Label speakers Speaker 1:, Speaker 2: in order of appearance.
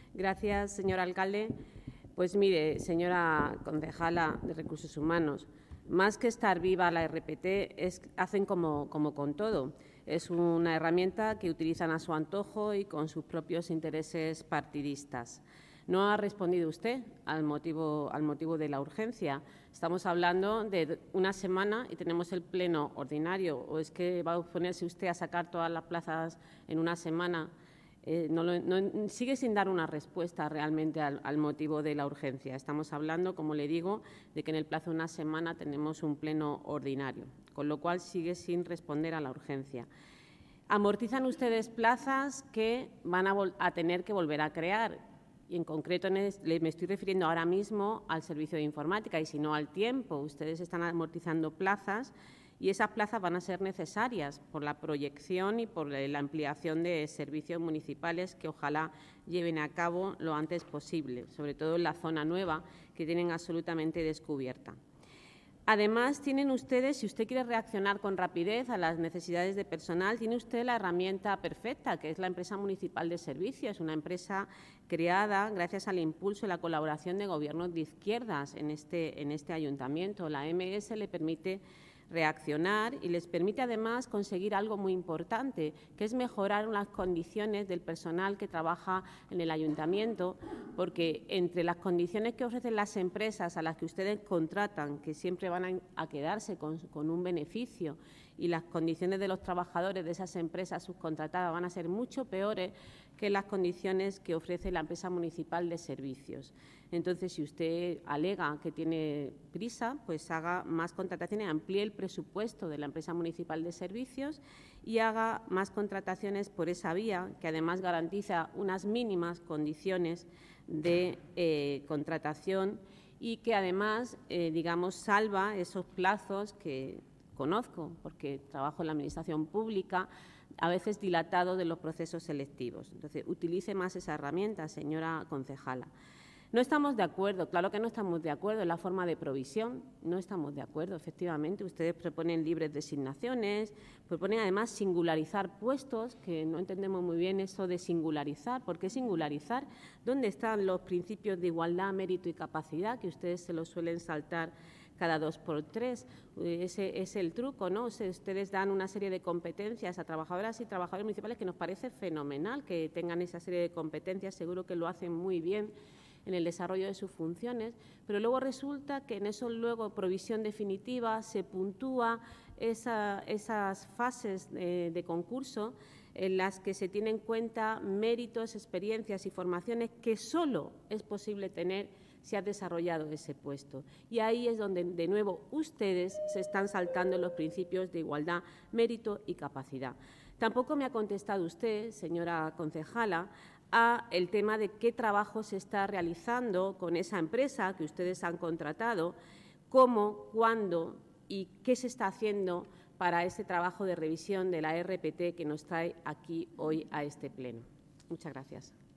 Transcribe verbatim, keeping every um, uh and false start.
Speaker 1: Gracias, señor alcalde. Pues mire, señora concejala de Recursos Humanos, más que estar viva la R P T, es, hacen como, como con todo. Es una herramienta que utilizan a su antojo y con sus propios intereses partidistas. No ha respondido usted al motivo, al motivo de la urgencia. Estamos hablando de una semana y tenemos el pleno ordinario. ¿O es que va a ponerse usted a sacar todas las plazas en una semana? Eh, no lo, no, sigue sin dar una respuesta realmente al, al motivo de la urgencia. Estamos hablando, como le digo, de que en el plazo de una semana tenemos un pleno ordinario, con lo cual sigue sin responder a la urgencia. Amortizan ustedes plazas que van a, a tener que volver a crear. Y en concreto me estoy refiriendo ahora mismo al servicio de informática y si no al tiempo. Ustedes están amortizando plazas y esas plazas van a ser necesarias por la proyección y por la ampliación de servicios municipales que ojalá lleven a cabo lo antes posible, sobre todo en la zona nueva que tienen absolutamente descubierta. Además, tienen ustedes, si usted quiere reaccionar con rapidez a las necesidades de personal, tiene usted la herramienta perfecta, que es la empresa municipal de servicios, una empresa creada gracias al impulso y la colaboración de gobiernos de izquierdas en este, en este ayuntamiento. La M S le permite reaccionar y les permite además conseguir algo muy importante, que es mejorar las condiciones del personal que trabaja en el ayuntamiento, porque entre las condiciones que ofrecen las empresas a las que ustedes contratan, que siempre van a, a quedarse con, con un beneficio, y las condiciones de los trabajadores de esas empresas subcontratadas van a ser mucho peores que las condiciones que ofrece la empresa municipal de servicios. Entonces, si usted alega que tiene prisa, pues haga más contrataciones, amplíe el presupuesto de la empresa municipal de servicios y haga más contrataciones por esa vía, que además garantiza unas mínimas condiciones de eh, contratación y que además, eh, digamos, salva esos plazos que conozco, porque trabajo en la Administración Pública, a veces dilatado de los procesos selectivos. Entonces, utilice más esa herramienta, señora concejala. No estamos de acuerdo, claro que no estamos de acuerdo en la forma de provisión, no estamos de acuerdo, efectivamente. Ustedes proponen libres designaciones, proponen además singularizar puestos, que no entendemos muy bien eso de singularizar. ¿Por qué singularizar? ¿Dónde están los principios de igualdad, mérito y capacidad, que ustedes se los suelen saltar cada dos por tres? Ese es el truco, ¿no? O sea, ustedes dan una serie de competencias a trabajadoras y trabajadores municipales que nos parece fenomenal que tengan esa serie de competencias, seguro que lo hacen muy bien en el desarrollo de sus funciones, pero luego resulta que en eso luego provisión definitiva se puntúa esa, esas fases de, de concurso en las que se tienen en cuenta méritos, experiencias y formaciones que solo es posible tener si ha desarrollado ese puesto. Y ahí es donde, de nuevo, ustedes se están saltando los principios de igualdad, mérito y capacidad. Tampoco me ha contestado usted, señora concejala, a el tema de qué trabajo se está realizando con esa empresa que ustedes han contratado, cómo, cuándo y qué se está haciendo para ese trabajo de revisión de la R P T que nos trae aquí hoy a este pleno. Muchas gracias.